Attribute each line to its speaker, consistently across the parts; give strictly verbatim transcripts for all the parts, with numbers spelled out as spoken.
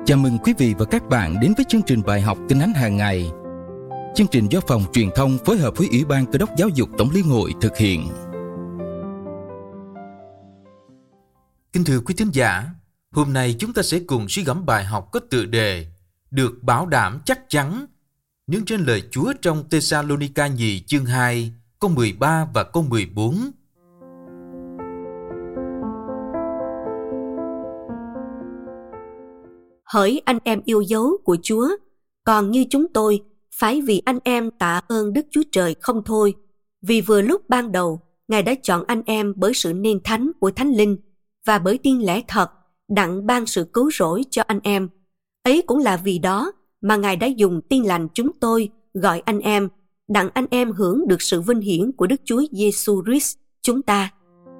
Speaker 1: Chào mừng quý vị và các bạn đến với chương trình bài học Kinh Thánh hàng ngày. Chương trình do Phòng Truyền thông phối hợp với Ủy ban Cơ đốc Giáo dục Tổng Liên hội thực hiện.
Speaker 2: Kính thưa quý thính giả, hôm nay chúng ta sẽ cùng suy gẫm bài học có tựa đề Được bảo đảm chắc chắn, nương trên lời Chúa trong Tê-sa-lô-ni-ca nhì chương hai, câu mười ba và câu mười bốn.
Speaker 3: Hỡi anh em yêu dấu của Chúa, còn như chúng tôi, phải vì anh em tạ ơn Đức Chúa Trời không thôi, vì vừa lúc ban đầu, Ngài đã chọn anh em bởi sự nên thánh của Thánh Linh và bởi tin lẽ thật, đặng ban sự cứu rỗi cho anh em. Ấy cũng là vì đó mà Ngài đã dùng tin lành chúng tôi gọi anh em, đặng anh em hưởng được sự vinh hiển của Đức Chúa Giêsu Christ chúng ta.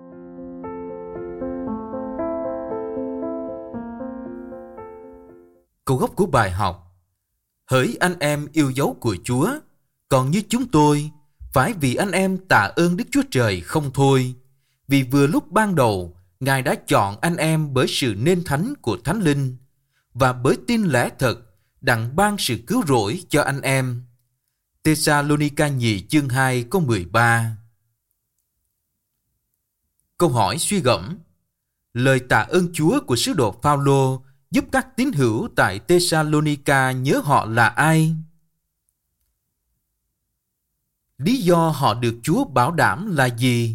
Speaker 2: Câu gốc của bài học: Hỡi anh em yêu dấu của Chúa, còn như chúng tôi, phải vì anh em tạ ơn Đức Chúa Trời không thôi, vì vừa lúc ban đầu, Ngài đã chọn anh em bởi sự nên thánh của Thánh Linh và bởi tin lẽ thật, đặng ban sự cứu rỗi cho anh em. Tê-sa-lô-ni-ca nhì chương hai câu mười ba. Câu hỏi suy gẫm: Lời tạ ơn Chúa của sứ đồ Phao-lô giúp các tín hữu tại Tê-sa-lô-ni-ca nhớ họ là ai? Lý do họ được Chúa bảo đảm là gì?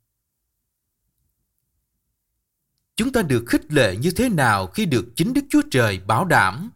Speaker 2: Chúng ta được khích lệ như thế nào khi được chính Đức Chúa Trời bảo đảm?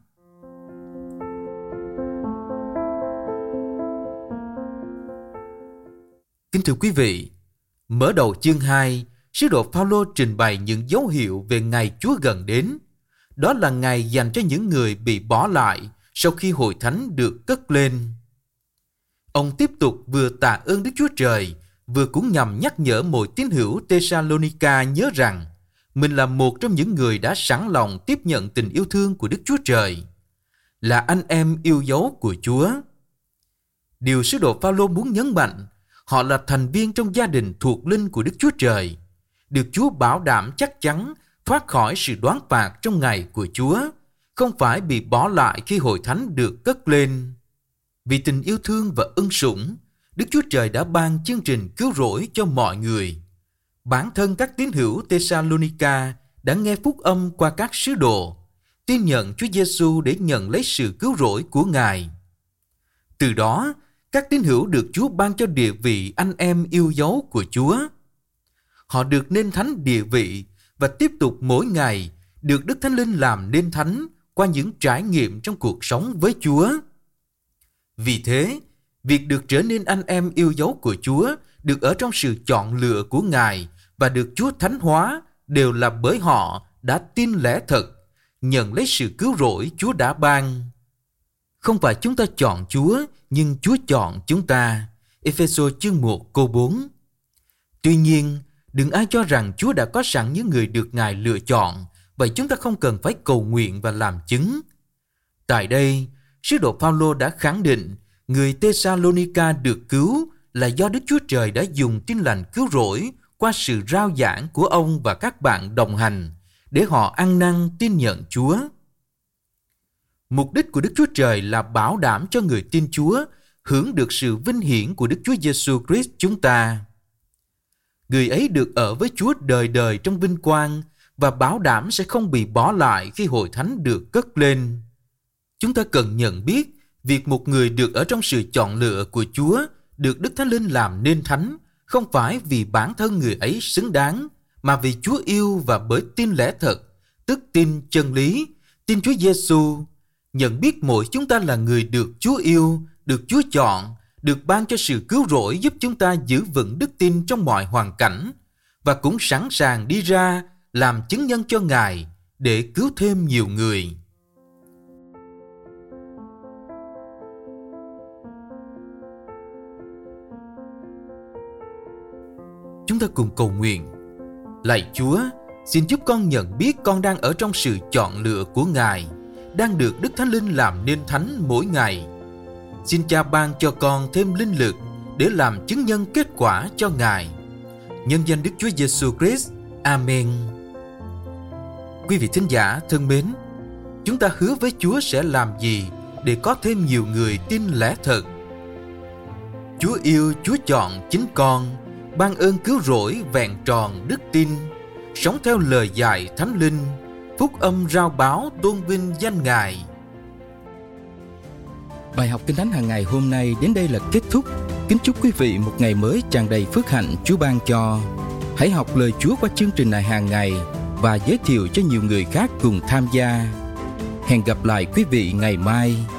Speaker 2: Kính thưa quý vị, mở đầu chương hai, sứ đồ Phao-lô trình bày những dấu hiệu về ngày Chúa gần đến. Đó là ngày dành cho những người bị bỏ lại sau khi hội thánh được cất lên. Ông tiếp tục vừa tạ ơn Đức Chúa Trời, vừa cũng nhằm nhắc nhở mọi tín hữu Tê-sa-lô-ni-ca nhớ rằng mình là một trong những người đã sẵn lòng tiếp nhận tình yêu thương của Đức Chúa Trời, là anh em yêu dấu của Chúa. Điều sứ đồ Phao-lô muốn nhấn mạnh, họ là thành viên trong gia đình thuộc linh của Đức Chúa Trời, được Chúa bảo đảm chắc chắn thoát khỏi sự đoán phạt trong ngày của Chúa, không phải bị bỏ lại khi hội thánh được cất lên. Vì tình yêu thương và ân sủng, Đức Chúa Trời đã ban chương trình cứu rỗi cho mọi người. Bản thân các tín hữu Tê-sa-lô-ni-ca đã nghe phúc âm qua các sứ đồ, tin nhận Chúa Giêsu để nhận lấy sự cứu rỗi của Ngài. Từ đó, các tín hữu được Chúa ban cho địa vị anh em yêu dấu của Chúa. Họ được nên thánh địa vị và tiếp tục mỗi ngày được Đức Thánh Linh làm nên thánh qua những trải nghiệm trong cuộc sống với Chúa. Vì thế, việc được trở nên anh em yêu dấu của Chúa, được ở trong sự chọn lựa của Ngài và được Chúa thánh hóa đều là bởi họ đã tin lẽ thật, nhận lấy sự cứu rỗi Chúa đã ban. Không phải chúng ta chọn Chúa, nhưng Chúa chọn chúng ta. Ê-phê-sô chương một câu bốn. Tuy nhiên, đừng ai cho rằng Chúa đã có sẵn những người được Ngài lựa chọn, vậy chúng ta không cần phải cầu nguyện và làm chứng. Tại đây, sứ đồ Phao-lô đã khẳng định người Tê-sa-lô-ni-ca được cứu là do Đức Chúa Trời đã dùng tin lành cứu rỗi qua sự rao giảng của ông và các bạn đồng hành để họ ăn năn tin nhận Chúa. Mục đích của Đức Chúa Trời là bảo đảm cho người tin Chúa hưởng được sự vinh hiển của Đức Chúa Giêsu Christ chúng ta. Người ấy được ở với Chúa đời đời trong vinh quang và bảo đảm sẽ không bị bỏ lại khi hội thánh được cất lên. Chúng ta cần nhận biết việc một người được ở trong sự chọn lựa của Chúa, được Đức Thánh Linh làm nên thánh, không phải vì bản thân người ấy xứng đáng, mà vì Chúa yêu và bởi tin lẽ thật, tức tin chân lý, tin Chúa Giêsu. Nhận biết mỗi chúng ta là người được Chúa yêu, được Chúa chọn, được ban cho sự cứu rỗi giúp chúng ta giữ vững đức tin trong mọi hoàn cảnh và cũng sẵn sàng đi ra làm chứng nhân cho Ngài để cứu thêm nhiều người. Chúng ta cùng cầu nguyện. Lạy Chúa, xin giúp con nhận biết con đang ở trong sự chọn lựa của Ngài, đang được Đức Thánh Linh làm nên thánh mỗi ngày. Xin Cha ban cho con thêm linh lực để làm chứng nhân kết quả cho Ngài. Nhân danh Đức Chúa Giêsu Christ. Amen. Quý vị thính giả thân mến, chúng ta hứa với Chúa sẽ làm gì để có thêm nhiều người tin lẽ thật. Chúa yêu, Chúa chọn chính con, ban ơn cứu rỗi vẹn tròn đức tin, sống theo lời dạy Thánh Linh, phúc âm rao báo tôn vinh danh Ngài.
Speaker 1: Bài học Kinh Thánh hàng ngày hôm nay đến đây là kết thúc. Kính chúc quý vị một ngày mới tràn đầy phước hạnh Chúa ban cho. Hãy học lời Chúa qua chương trình này hàng ngày và giới thiệu cho nhiều người khác cùng tham gia. Hẹn gặp lại quý vị ngày mai.